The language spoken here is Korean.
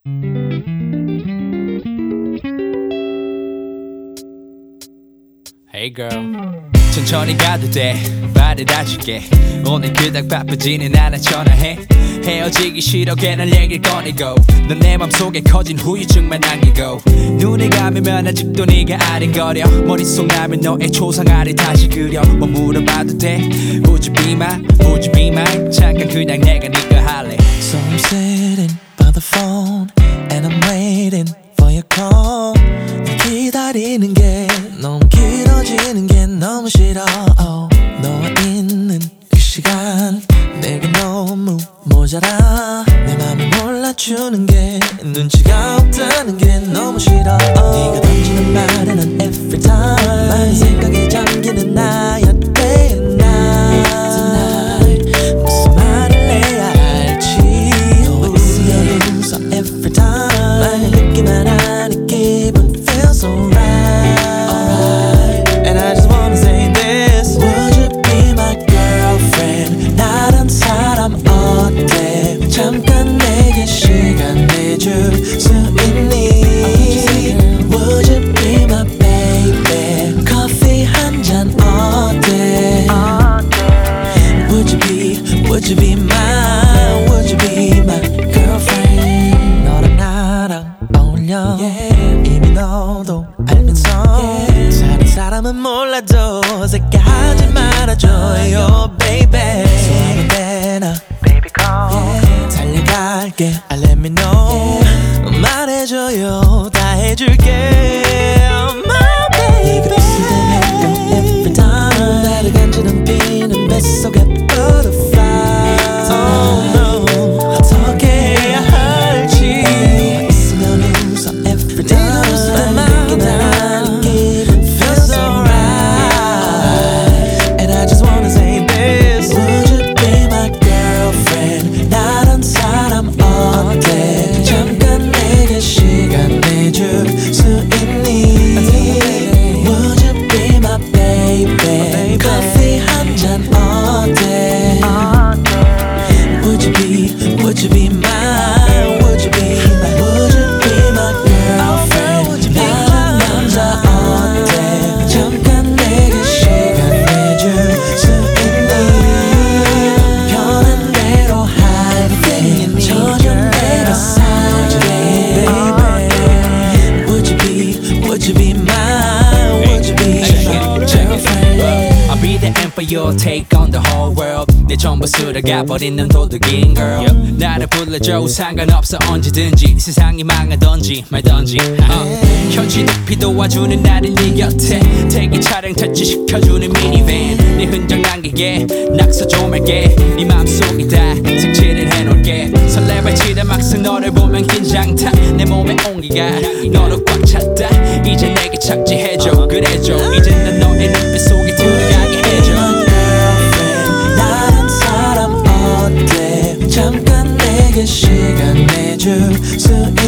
Hey girl 천천히 가도 돼 말을 다 줄게 오늘 그닥 바쁘지는 않아 전화해 헤어지기 싫어 괜한 얘기를 꺼내고 넌 내 맘속에 커진 후유증만 남기고 눈을 감으면 아직도 네가 아른거려 머릿속 라면 너의 초상화를 다시 그려 뭐 물어봐도 돼 Would you be mine? Would you be mine? 잠깐 그냥 내가 네거 할래 So I'm sitting by the phone And I'm waiting for your call 널 기다리는 게 너무 길어지는 게 너무 싫어 너와 있는 그 시간 내게 너무 모자라 내 맘을 몰라주는 게 눈치가 없다는 게 너무 싫어 네가 던지는 말에 난 every time 많은 생각에 잠기는 나야 day and night Tonight 무슨 말을 해야 할지 너와 있으면 웃어 every time 만약 듣기만 하는 기분 feels alright And I just wanna say this Would you be my girlfriend 나란 사람 어때 잠깐 내게 시간 내줄 수 있니 Would you be my baby 커피 한 잔 어때 Would you be my Would you be my girlfriend 너랑 나랑 어울려 이미 너도 알면서 다른 사람은 몰라도 어색해하지 말아줘요 baby 소화가 되나 baby call 달려갈게 let me know 말해줘요 다 해줄게 my baby 네가 있을 때면 every time 나를 간지럼 피는 뱃속에 butterfly oh no 어떻게 해야 할지 너와 있으면 웃어 every time 만약 듣기만 하는 기분 feels alright And I just wanna say this Would you be my girlfriend 나란 사람 어때 잠깐 내게 시간 내줄 수 있니 Would you be my baby 커피 한 잔 어때 Would you be mine Would you be my Would you be my girlfriend 나란 남자 어때 잠깐 내게 시간 내줄 수 있니 편한 대로 할게 전혀 내가 살게 baby Would you be mine Would you be my girlfriend I'll be the end for your take on the whole world 내 전부 쓸어가버린 넌 도둑인 girl 나를 불러줘 상관없어 언제든지 세상이 망하던지 말던지 현지 높이 도와주는 나를 네 곁에 대기 차량 터치시켜주는 미니밴 네 흔적 남기게 낙서 좀 할게 네 맘속에 다 색칠을 해놓을게 설레발치다 막상 너를 보면 긴장타 내 몸에 온기가 너로 꽉 찼다 이제 내게 착지해줘 그래줘 이제 난 너의 눈빛 속에 들어가게 해줘 나란 사람 어때 잠깐 내게 시간 내줄 수